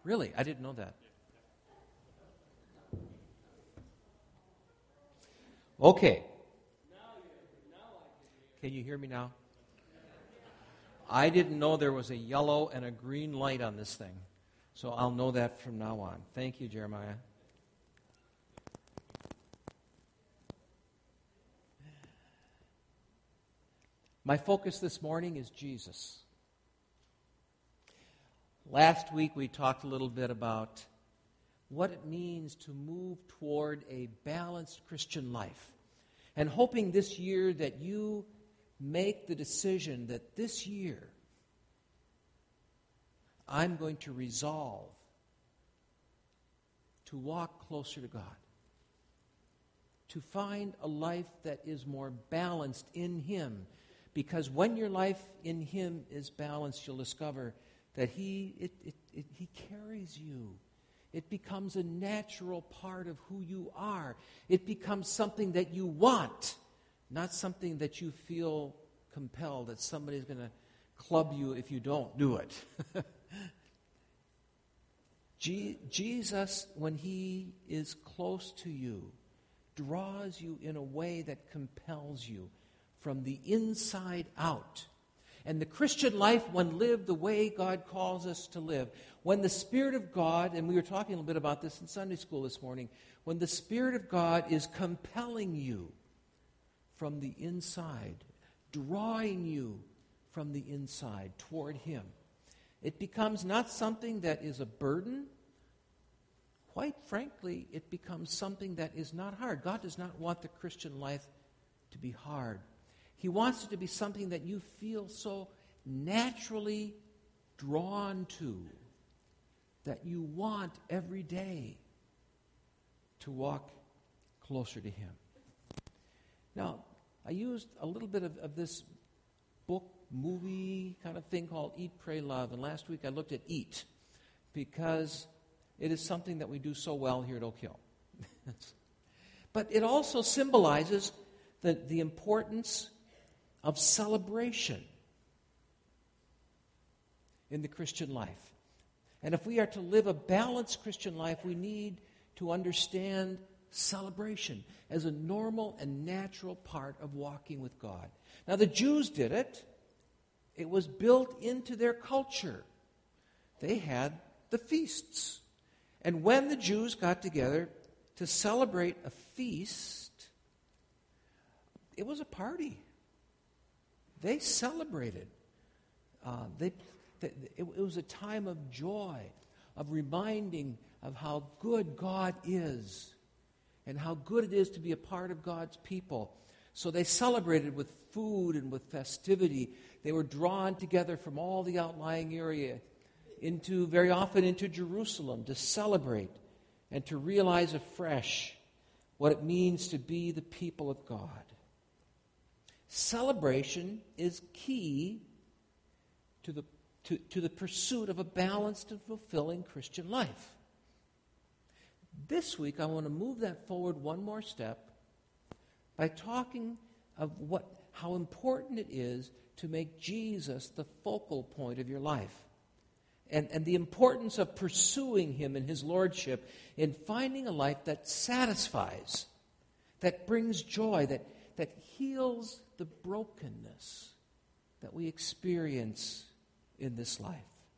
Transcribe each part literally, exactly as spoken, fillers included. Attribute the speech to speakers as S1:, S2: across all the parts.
S1: Really? I didn't know that. Okay. Can you hear me now? I didn't know there was a yellow and a green light on this thing. So I'll know that from now on. Thank you, Jeremiah. My focus this morning is Jesus. Last week we talked a little bit about what it means to move toward a balanced Christian life. And hoping this year that you make the decision that this year I'm going to resolve to walk closer to God. To find a life that is more balanced in Him. Because when your life in Him is balanced, you'll discover that He it, it, it, He carries you. It becomes a natural part of who you are. It becomes something that you want, not something that you feel compelled that somebody's going to club you if you don't do it. Je- Jesus, when He is close to you, draws you in a way that compels you from the inside out. And the Christian life, when lived the way God calls us to live, when the Spirit of God, and we were talking a little bit about this in Sunday school this morning, when the Spirit of God is compelling you from the inside, drawing you from the inside toward Him, it becomes not something that is a burden. Quite frankly, it becomes something that is not hard. God does not want the Christian life to be hard. He wants it to be something that you feel so naturally drawn to, that you want every day to walk closer to Him. Now, I used a little bit of, of this book, movie kind of thing called Eat, Pray, Love. And last week I looked at eat because it is something that we do so well here at Oak Hill. But it also symbolizes the, the importance of celebration in the Christian life. And if we are to live a balanced Christian life, we need to understand celebration as a normal and natural part of walking with God. Now, the Jews did it. It was built into their culture. They had the feasts. And when the Jews got together to celebrate a feast, it was a party. They celebrated. Uh, they, they, it, it was a time of joy, of reminding of how good God is and how good it is to be a part of God's people. So they celebrated with food and with festivity. They were drawn together from all the outlying area, into very often into Jerusalem to celebrate and to realize afresh what it means to be the people of God. Celebration is key to the, to, to the pursuit of a balanced and fulfilling Christian life. This week, I want to move that forward one more step by talking of what, how important it is to make Jesus the focal point of your life. And, and the importance of pursuing Him in His Lordship in finding a life that satisfies, that brings joy, that, that heals the brokenness that we experience in this life.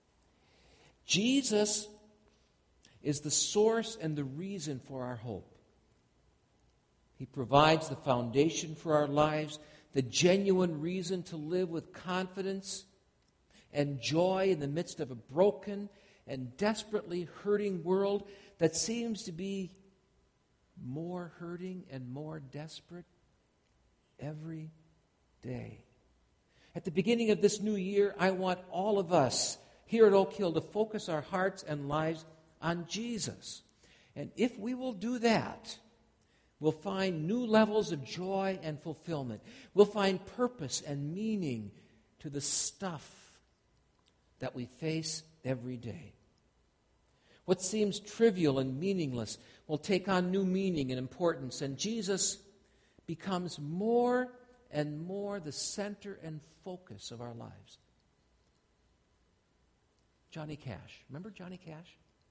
S1: Jesus is the source and the reason for our hope. He provides the foundation for our lives, the genuine reason to live with confidence and joy in the midst of a broken and desperately hurting world that seems to be more hurting and more desperate every day. At the beginning of this new year, I want all of us here at Oak Hill to focus our hearts and lives on Jesus. And if we will do that, we'll find new levels of joy and fulfillment. We'll find purpose and meaning to the stuff that we face every day. What seems trivial and meaningless will take on new meaning and importance, and Jesus becomes more and more the center and focus of our lives. Johnny Cash. Remember Johnny Cash?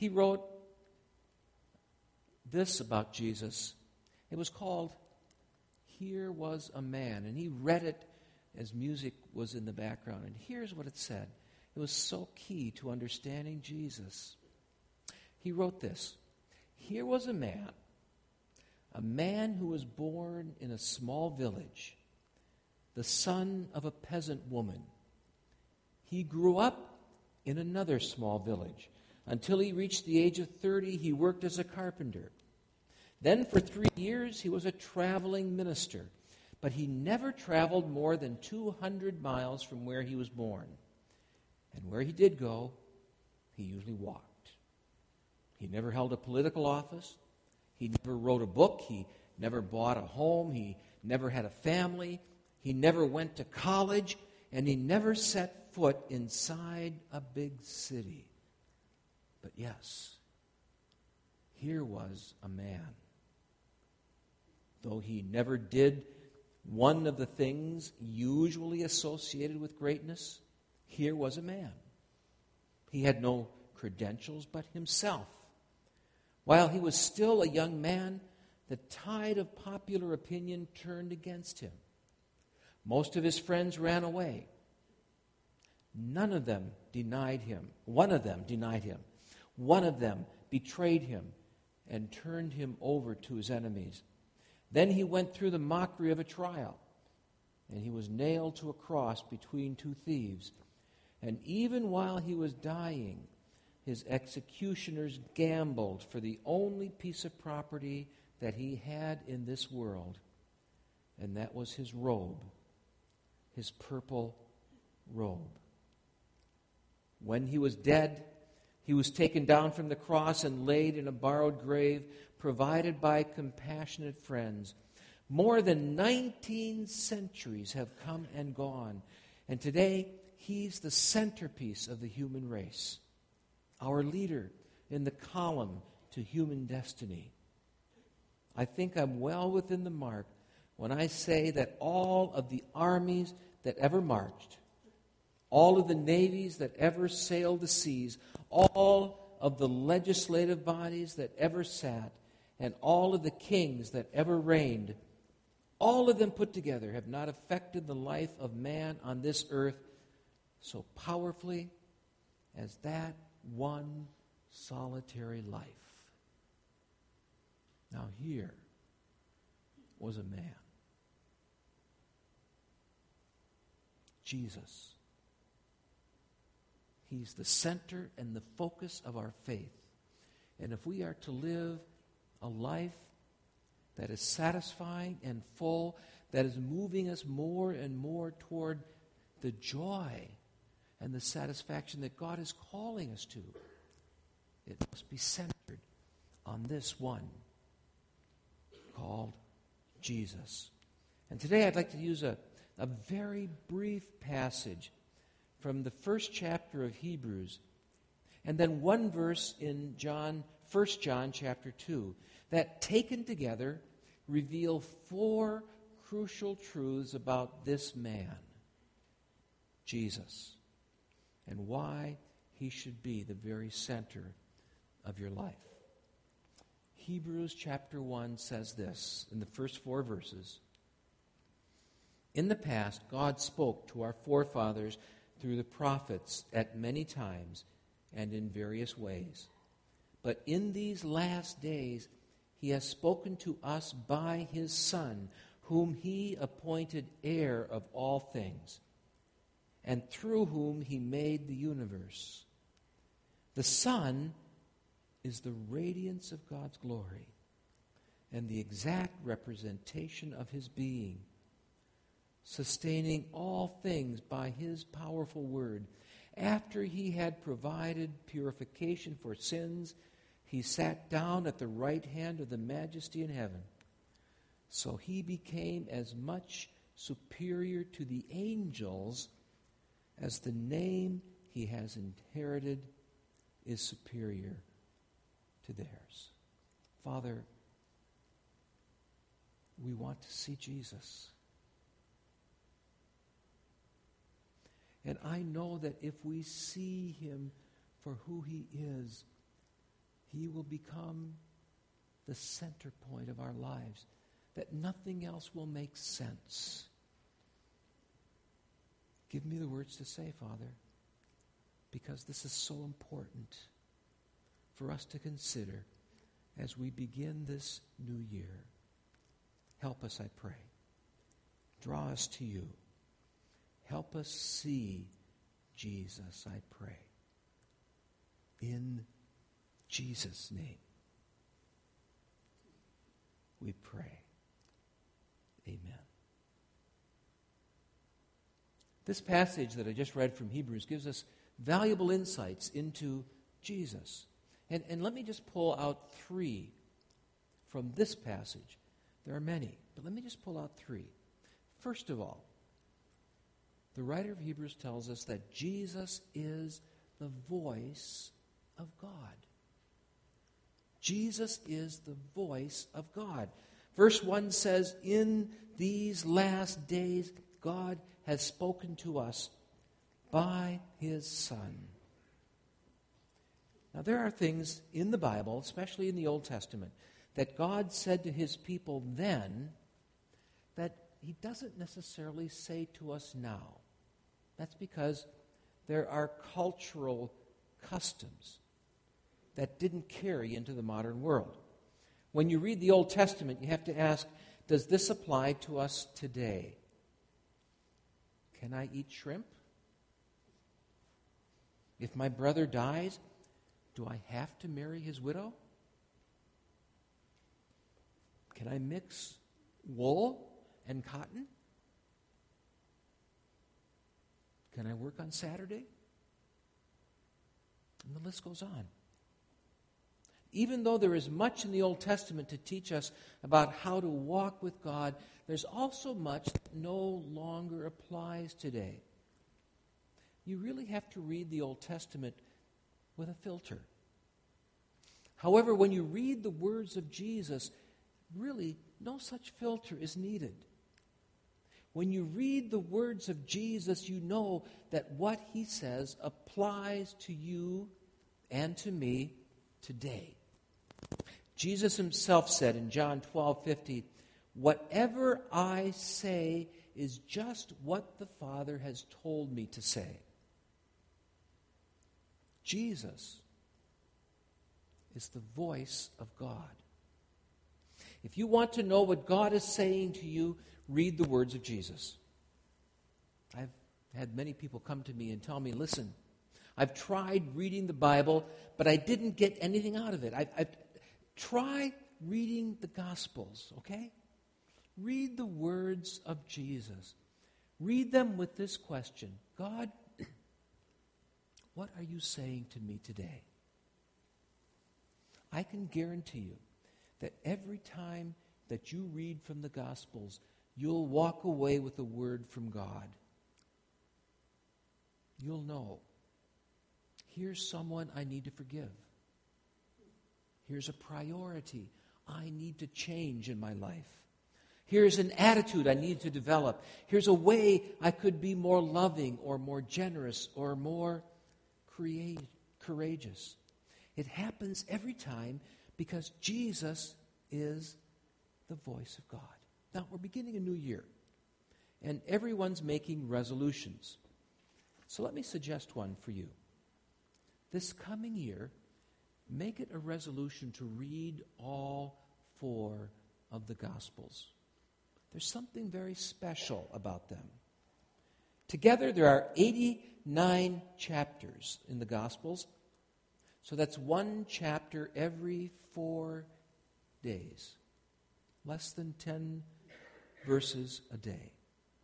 S1: He wrote this about Jesus. It was called Here Was a Man, and he read it as music was in the background. And here's what it said. It was so key to understanding Jesus. He wrote this: Here was a man, a man who was born in a small village, the son of a peasant woman. He grew up in another small village. Until he reached the age of thirty, he worked as a carpenter. Then for three years, he was a traveling minister. But he never traveled more than two hundred miles from where he was born. And where he did go, he usually walked. He never held a political office. He never wrote a book. He never bought a home. He never had a family. He never went to college. And he never set foot inside a big city. But yes, here was a man. Though he never did one of the things usually associated with greatness, here was a man. He had no credentials but himself. While he was still a young man, the tide of popular opinion turned against him. Most of his friends ran away. None of them denied him. One of them denied him. One of them betrayed him and turned him over to his enemies. Then he went through the mockery of a trial, and he was nailed to a cross between two thieves. And even while he was dying, his executioners gambled for the only piece of property that he had in this world, and that was his robe, his purple robe. When he was dead, he was taken down from the cross and laid in a borrowed grave provided by compassionate friends. More than nineteen centuries have come and gone, and today he's the centerpiece of the human race, our leader in the column to human destiny. I think I'm well within the mark when I say that all of the armies that ever marched, all of the navies that ever sailed the seas, all of the legislative bodies that ever sat, and all of the kings that ever reigned, all of them put together have not affected the life of man on this earth so powerfully as that one solitary life. Now here was a man, Jesus. He's the center and the focus of our faith. And if we are to live a life that is satisfying and full, that is moving us more and more toward the joy and the satisfaction that God is calling us to, it must be centered on this one called Jesus. And today I'd like to use a, a very brief passage from the first chapter of Hebrews, and then one verse in John, First John chapter two, that taken together reveal four crucial truths about this man, Jesus, and why he should be the very center of your life. Hebrews chapter one says this in the first four verses: In the past, God spoke to our forefathers through the prophets at many times and in various ways. But in these last days, he has spoken to us by his Son, whom he appointed heir of all things, and through whom he made the universe. The Son is the radiance of God's glory and the exact representation of his being, sustaining all things by his powerful word. After he had provided purification for sins, he sat down at the right hand of the Majesty in heaven. So he became as much superior to the angels as the name he has inherited is superior to theirs. Father, we want to see Jesus. And I know that if we see him for who he is, He will become the center point of our lives, that nothing else will make sense. Give me the words to say, Father, because this is so important for us to consider as we begin this new year. Help us, I pray. Draw us to you. Help us see Jesus, I pray. In Jesus' name, we pray. Amen. This passage that I just read from Hebrews gives us valuable insights into Jesus. And, and let me just pull out three from this passage. There are many, but let me just pull out three. First of all, the writer of Hebrews tells us that Jesus is the voice of God. Jesus is the voice of God. Verse one says, in these last days, God has spoken to us by his Son. Now, there are things in the Bible, especially in the Old Testament, that God said to his people then that he doesn't necessarily say to us now. That's because there are cultural customs that didn't carry into the modern world. When you read the Old Testament, you have to ask, does this apply to us today? Can I eat shrimp? If my brother dies, do I have to marry his widow? Can I mix wool and cotton? Can I work on Saturday? And the list goes on. Even though there is much in the Old Testament to teach us about how to walk with God, there's also much that no longer applies today. You really have to read the Old Testament with a filter. However, when you read the words of Jesus, really no such filter is needed. When you read the words of Jesus, you know that what he says applies to you and to me today. Jesus himself said in John twelve fifty, whatever I say is just what the Father has told me to say. Jesus is the voice of God. If you want to know what God is saying to you, read the words of Jesus. I've had many people come to me and tell me, listen, I've tried reading the Bible, but I didn't get anything out of it. I've, I've try reading the Gospels, okay? Read the words of Jesus. Read them with this question, God, what are you saying to me today? I can guarantee you that every time that you read from the Gospels, you'll walk away with a word from God. You'll know, here's someone I need to forgive. Here's a priority I need to change in my life. Here's an attitude I need to develop. Here's a way I could be more loving or more generous or more create, courageous. It happens every time because Jesus is the voice of God. Now, we're beginning a new year, and everyone's making resolutions. So let me suggest one for you. This coming year, make it a resolution to read all four of the Gospels. There's something very special about them. Together, there are eighty-nine chapters in the Gospels. So that's one chapter every four days. Less than ten verses a day.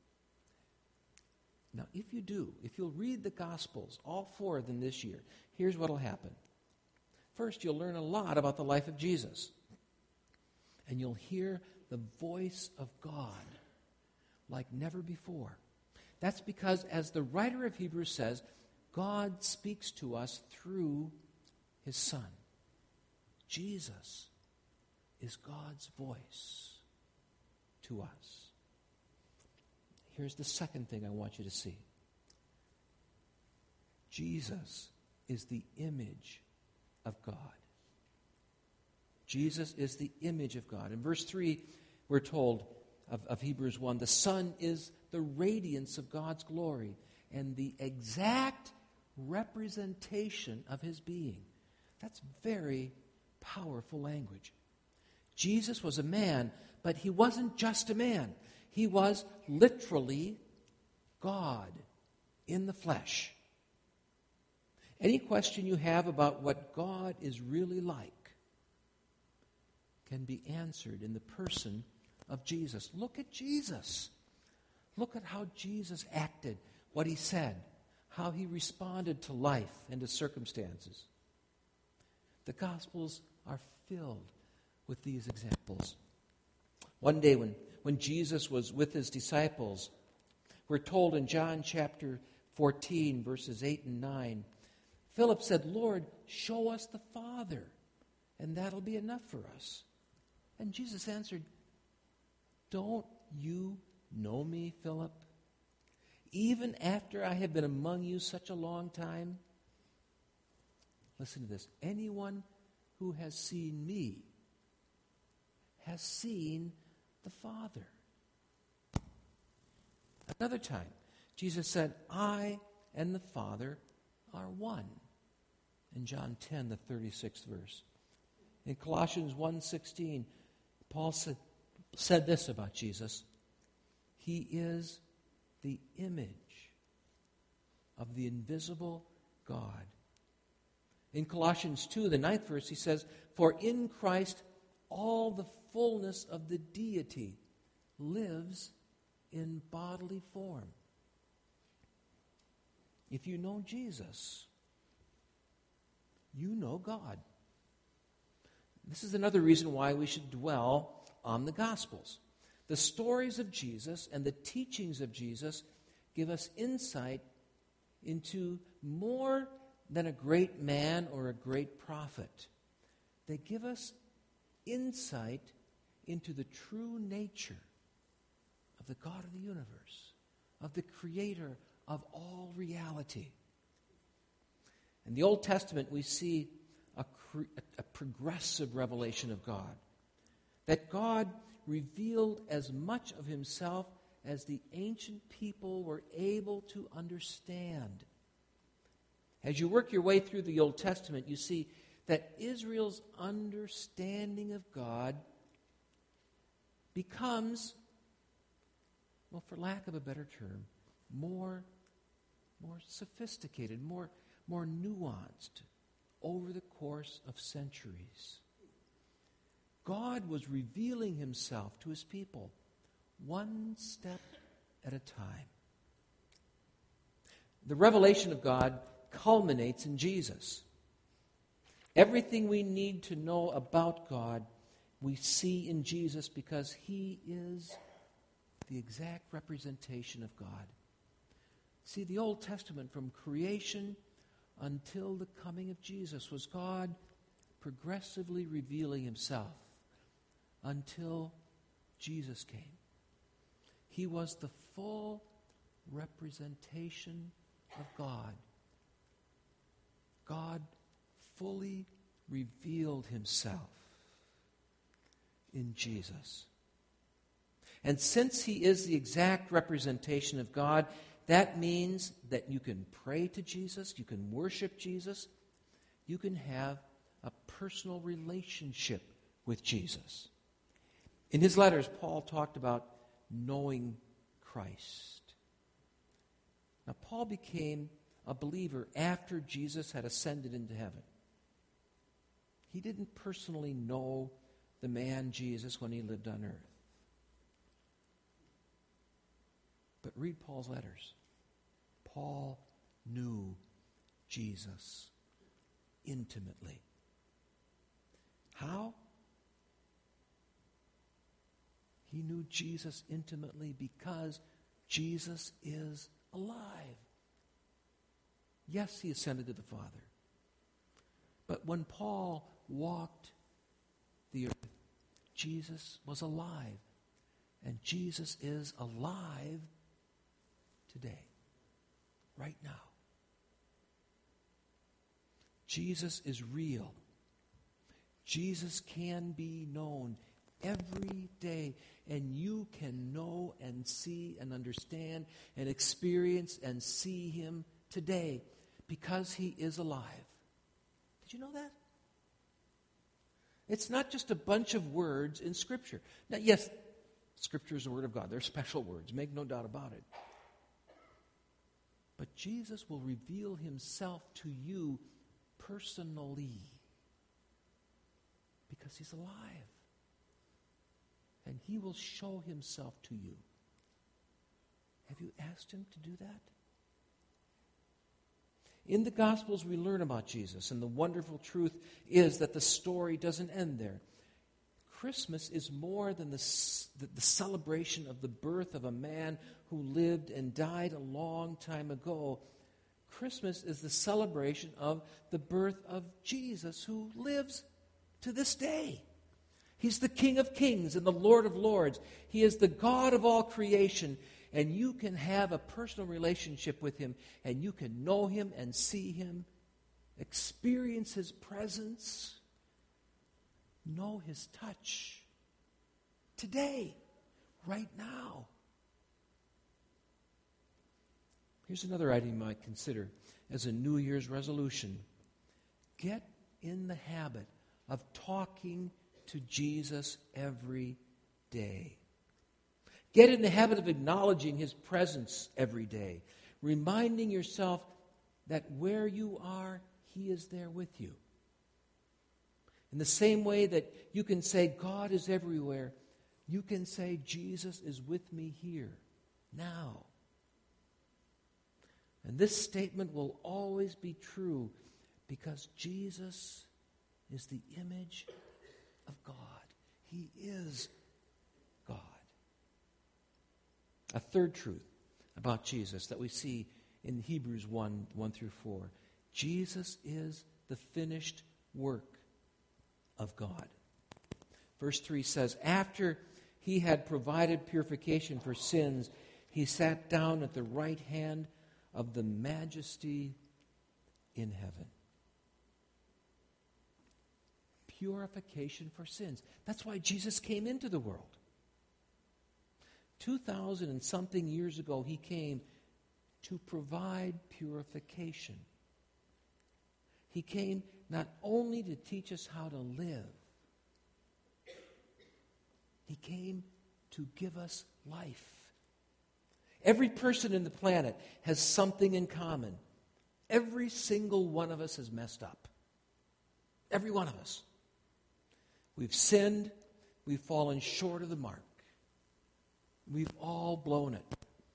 S1: Now, if you do, if you'll read the Gospels, all four of them this year, here's what will happen. First, you'll learn a lot about the life of Jesus. And you'll hear the voice of God like never before. That's because, as the writer of Hebrews says, God speaks to us through his Son. Jesus is God's voice to us. Here's the second thing I want you to see. Jesus is the image of God. Jesus is the image of God. In verse three, we're told of, of Hebrews one, the Son is the radiance of God's glory and the exact representation of his being. That's very powerful language. Jesus was a man, but he wasn't just a man. He was literally God in the flesh. Any question you have about what God is really like can be answered in the person of Jesus. Look at Jesus. Look at how Jesus acted, what he said, how he responded to life and to circumstances. The Gospels are filled with these examples. One day when, when Jesus was with his disciples, we're told in John chapter fourteen, verses eight and nine, Philip said, Lord, show us the Father, and that'll be enough for us. And Jesus answered, don't you know me, Philip? Even after I have been among you such a long time? Listen to this. Anyone who has seen me has seen the Father. Another time, Jesus said, I and the Father are one. In John ten, the thirty-sixth verse. In Colossians one sixteen, Paul said, said this about Jesus. He is the image of the invisible God. In Colossians two, the ninth verse, he says, for in Christ all the fullness of the deity lives in bodily form. If you know Jesus, you know God. This is another reason why we should dwell on the Gospels. The stories of Jesus and the teachings of Jesus give us insight into more than a great man or a great prophet. They give us insight into the true nature of the God of the universe, of the creator of all reality. In the Old Testament, we see a, cre- a progressive revelation of God. That God revealed as much of himself as the ancient people were able to understand. As you work your way through the Old Testament, you see that Israel's understanding of God becomes, well, for lack of a better term, more, more sophisticated, more, more nuanced over the course of centuries. God was revealing himself to his people one step at a time. The revelation of God culminates in Jesus. Everything we need to know about God, we see in Jesus because he is the exact representation of God. See, the Old Testament, from creation until the coming of Jesus, was God progressively revealing himself until Jesus came. He was the full representation of God. God fully revealed himself in Jesus. And since he is the exact representation of God, that means that you can pray to Jesus, you can worship Jesus, you can have a personal relationship with Jesus. In his letters, Paul talked about knowing Christ. Now, Paul became a believer after Jesus had ascended into heaven. He didn't personally know the man Jesus when he lived on earth. But read Paul's letters. Paul knew Jesus intimately. How? He knew Jesus intimately because Jesus is alive. Yes, he ascended to the Father. But when Paul walked the earth, Jesus was alive. And Jesus is alive today, right now. Jesus is real. Jesus can be known every day, and you can know and see and understand and experience and see him today because he is alive. Did you know that? It's not just a bunch of words in Scripture. Now, yes, Scripture is the Word of God. They're special words. Make no doubt about it. But Jesus will reveal himself to you personally because he's alive. And he will show himself to you. Have you asked him to do that? In the Gospels, we learn about Jesus, and the wonderful truth is that the story doesn't end there. Christmas is more than the, the, the celebration of the birth of a man who lived and died a long time ago. Christmas is the celebration of the birth of Jesus, who lives to this day. He's the King of Kings and the Lord of Lords. He is the God of all creation. And you can have a personal relationship with him, and you can know him and see him, experience his presence, know his touch today, right now. Here's another item you might consider as a New Year's resolution. Get in the habit of talking to Jesus every day. Get in the habit of acknowledging his presence every day, reminding yourself that where you are, he is there with you. In the same way that you can say God is everywhere, you can say Jesus is with me here, now. And this statement will always be true because Jesus is the image of God. He is God. A third truth about Jesus that we see in Hebrews one, one through four. Jesus is the finished work of God. Verse three says, after he had provided purification for sins, he sat down at the right hand of the Majesty in heaven. Purification for sins. That's why Jesus came into the world. Two thousand and something years ago, he came to provide purification. He came not only to teach us how to live, he came to give us life. Every person in the planet has something in common. Every single one of us has messed up. Every one of us. We've sinned. We've fallen short of the mark. We've all blown it.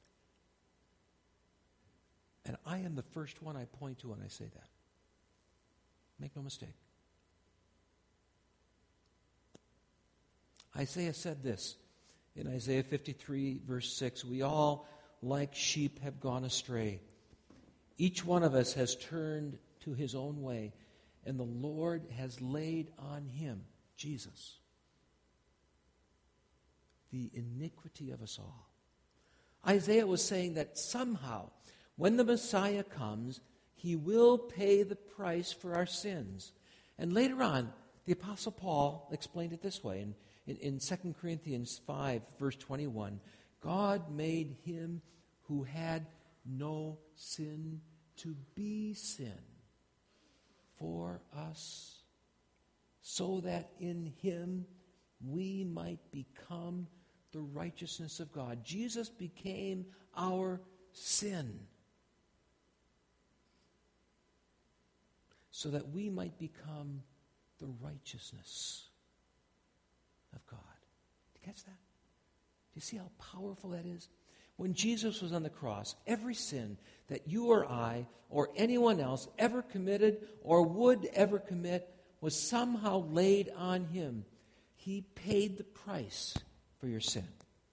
S1: And I am the first one I point to when I say that. Make no mistake. Isaiah said this in Isaiah fifty-three, verse six, we all, like sheep, have gone astray. Each one of us has turned to his own way, and the Lord has laid on him, Jesus, the iniquity of us all. Isaiah was saying that somehow, when the Messiah comes, he will pay the price for our sins. And later on, the Apostle Paul explained it this way. In, in, in Second Corinthians five, verse twenty-one, God made him who had no sin to be sin for us, so that in him we might become the righteousness of God. Jesus became our sin so that we might become the righteousness of God. Did you catch that? Do you see how powerful that is? When Jesus was on the cross, every sin that you or I or anyone else ever committed or would ever commit was somehow laid on him. He paid the price for your sin.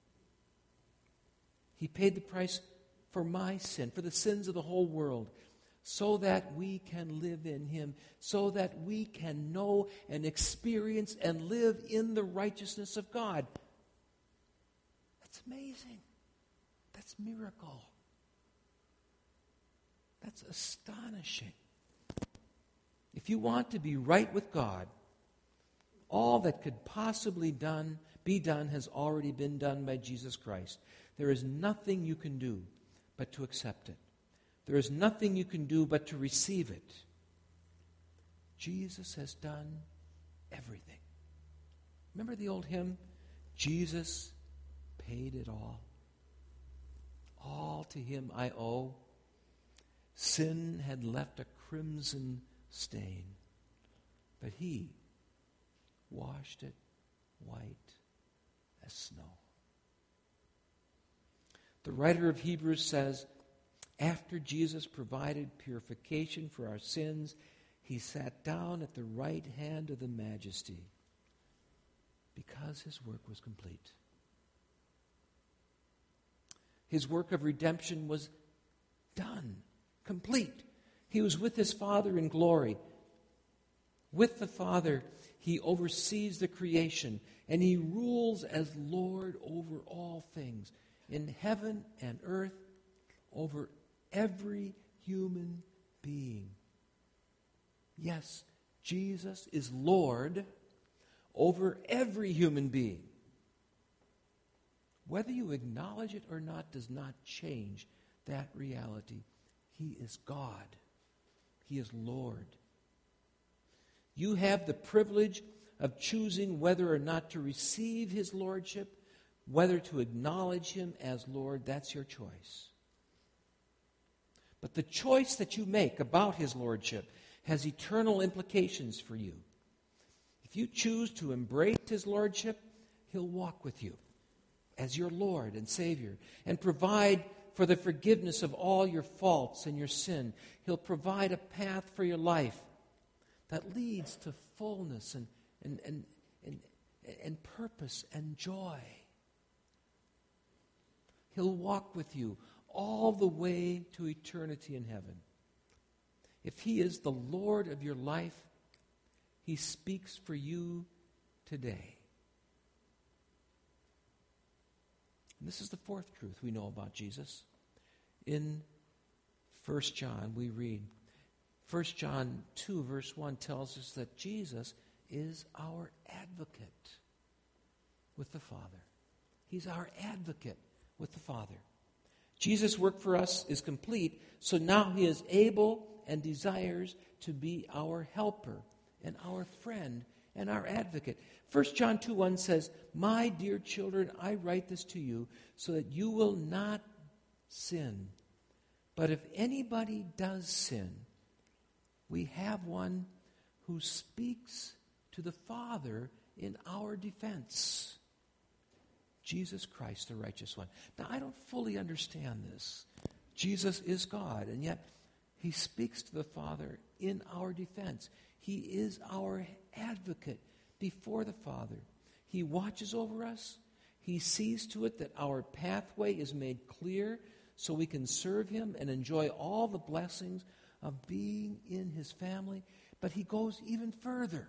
S1: He paid the price for my sin, for the sins of the whole world, so that we can live in him, so that we can know and experience and live in the righteousness of God. That's amazing. That's miracle. That's astonishing. If you want to be right with God, All that could possibly done, be done has already been done by Jesus Christ. There is nothing you can do but to accept it. There is nothing you can do but to receive it. Jesus has done everything. Remember the old hymn? Jesus paid it all. All to him I owe. Sin had left a crimson stain, but he washed it white as snow. The writer of Hebrews says, after Jesus provided purification for our sins, he sat down at the right hand of the Majesty because his work was complete. His work of redemption was done, complete. He was with his Father in glory. With the Father, he oversees the creation, and he rules as Lord over all things, in heaven and earth, over every human being. Yes, Jesus is Lord over every human being. Whether you acknowledge it or not does not change that reality. He is God. He is Lord. You have the privilege of choosing whether or not to receive his lordship, whether to acknowledge him as Lord. That's your choice. But the choice that you make about his lordship has eternal implications for you. If you choose to embrace his lordship, he'll walk with you as your Lord and Savior and provide for the forgiveness of all your faults and your sin. He'll provide a path for your life that leads to fullness and, and, and, and, and purpose and joy. He'll walk with you all the way to eternity in heaven. If he is the Lord of your life, he speaks for you today. And this is the fourth truth we know about Jesus. In First John, we read, First John two, verse one tells us that Jesus is our advocate with the Father. He's our advocate with the Father. Jesus' work for us is complete, so now he is able and desires to be our helper and our friend and our advocate. First John two one says, my dear children, I write this to you so that you will not sin. But if anybody does sin, we have one who speaks to the Father in our defense. Jesus Christ, the righteous one. Now, I don't fully understand this. Jesus is God, and yet he speaks to the Father in our defense. He is our advocate before the Father. He watches over us. He sees to it that our pathway is made clear so we can serve him and enjoy all the blessings of being in his family. But he goes even further.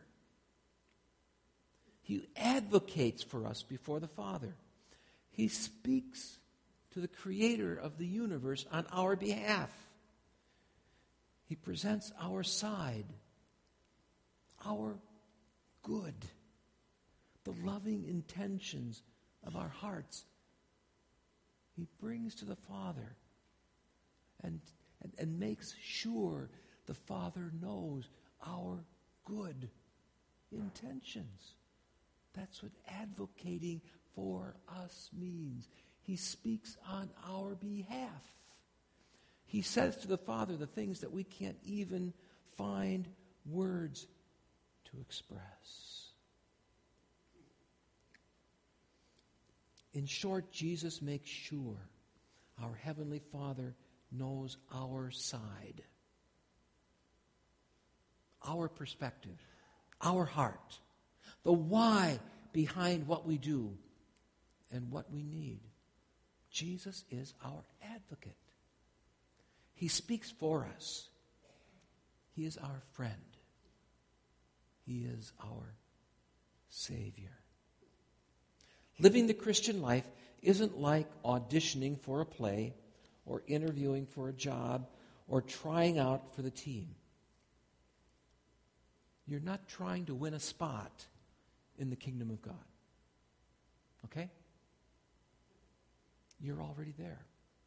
S1: He advocates for us before the Father. He speaks to the Creator of the universe on our behalf. He presents our side, our good, the loving intentions of our hearts. He brings to the Father and, and, and makes sure the Father knows our good intentions. That's what advocating for us means. He speaks on our behalf. He says to the Father the things that we can't even find words to express. In short, Jesus makes sure our Heavenly Father knows our side, our perspective, our heart, the why behind what we do and what we need. Jesus is our advocate. He speaks for us. He is our friend. He is our Savior. Living the Christian life isn't like auditioning for a play or interviewing for a job or trying out for the team. You're not trying to win a spot in the kingdom of God. Okay? You're already there.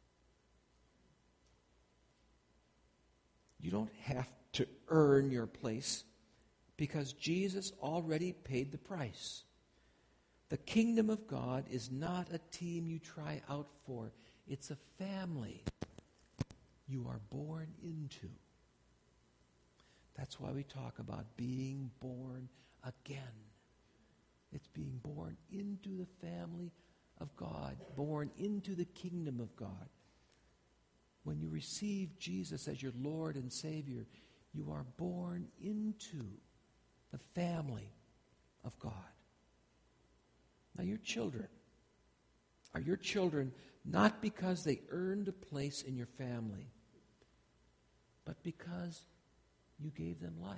S1: You don't have to earn your place because Jesus already paid the price. The kingdom of God is not a team you try out for. It's a family you are born into. That's why we talk about being born again. It's being born into the family of God, born into the kingdom of God. When you receive Jesus as your Lord and Savior, you are born into the family of God. Now, your children are your children not because they earned a place in your family, but because you gave them life.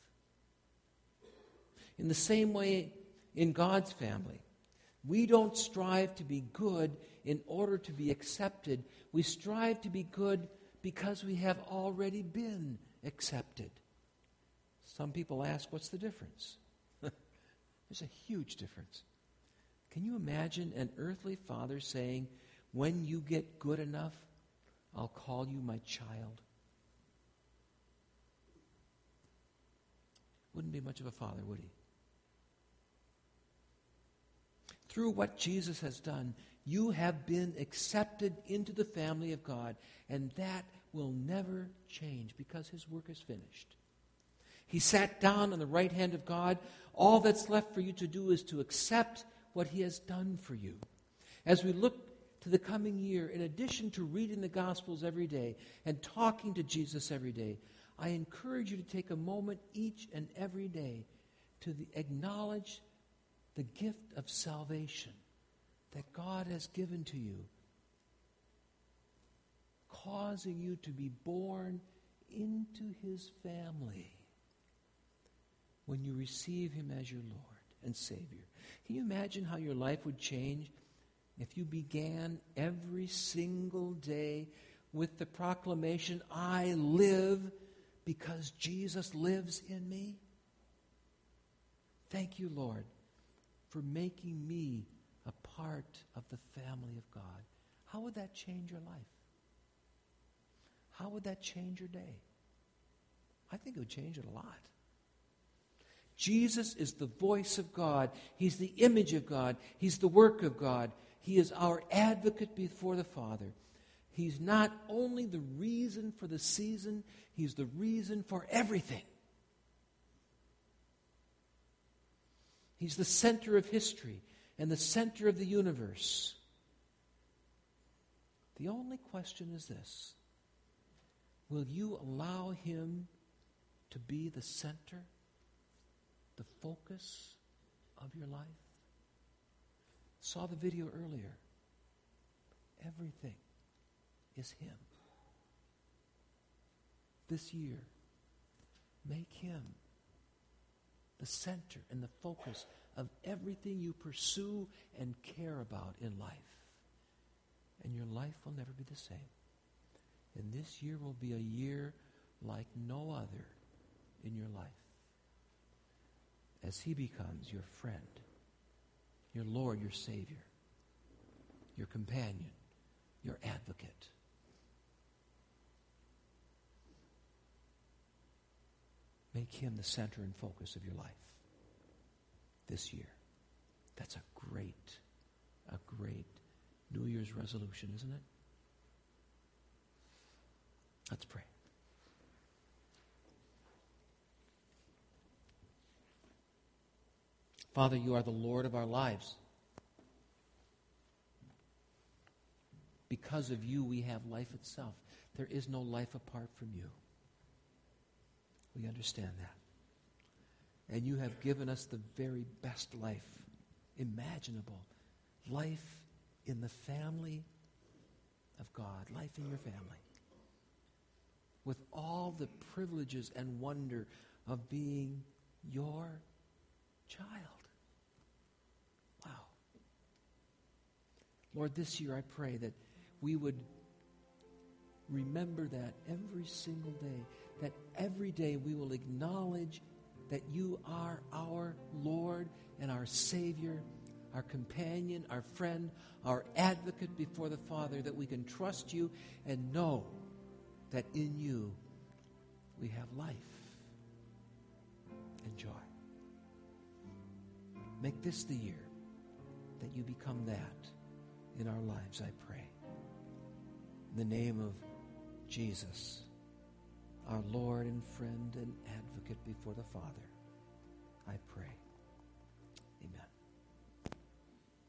S1: In the same way, in God's family, we don't strive to be good in order to be accepted. We strive to be good because we have already been accepted. Some people ask, what's the difference? There's a huge difference. Can you imagine an earthly father saying, when you get good enough, I'll call you my child? Wouldn't be much of a father, would he? Through what Jesus has done, you have been accepted into the family of God, and that will never change because his work is finished. He sat down on the right hand of God. All that's left for you to do is to accept what he has done for you. As we look to the coming year, in addition to reading the Gospels every day and talking to Jesus every day, I encourage you to take a moment each and every day to the, acknowledge the gift of salvation that God has given to you, causing you to be born into his family when you receive him as your Lord and Savior. Can you imagine how your life would change if you began every single day with the proclamation, I live because Jesus lives in me? Thank you, Lord, for making me a part of the family of God. How would that change your life? How would that change your day? I think it would change it a lot. Jesus is the voice of God. He's the image of God. He's the work of God. He is our advocate before the Father. He's not only the reason for the season, he's the reason for everything. He's the center of history and the center of the universe. The only question is this: will you allow him to be the center, the focus of your life? Saw the video earlier. Everything is him. This year, make him the center and the focus of everything you pursue and care about in life. And your life will never be the same. And this year will be a year like no other in your life, as he becomes your friend, your Lord, your Savior, your companion, your advocate. Make him the center and focus of your life this year. That's a great, a great New Year's resolution, isn't it? Let's pray. Father, you are the Lord of our lives. Because of you, we have life itself. There is no life apart from you. We understand that. And you have given us the very best life imaginable. Life in the family of God. Life in your family. With all the privileges and wonder of being your child. Wow. Lord, this year I pray that we would remember that every single day, that every day we will acknowledge that you are our Lord and our Savior, our companion, our friend, our advocate before the Father, that we can trust you and know that in you we have life and joy. Make this the year that you become that in our lives, I pray. In the name of Jesus, our Lord and friend and advocate before the Father, I pray.